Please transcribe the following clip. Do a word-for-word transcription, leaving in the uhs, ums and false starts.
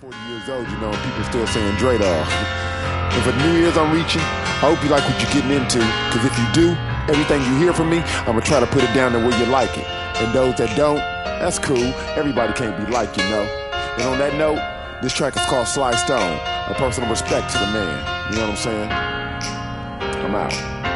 forty years old, you know, and people still saying Dre Dawg. And for New Year's I'm reaching, I hope you like what you're getting into, because if you do, everything you hear from me, I'm going to try to put it down to where you like it. And those that don't, that's cool. Everybody can't be like, you know. And on that note, this track is called Sly Stone, a personal respect to the man. You know what I'm saying? I'm out.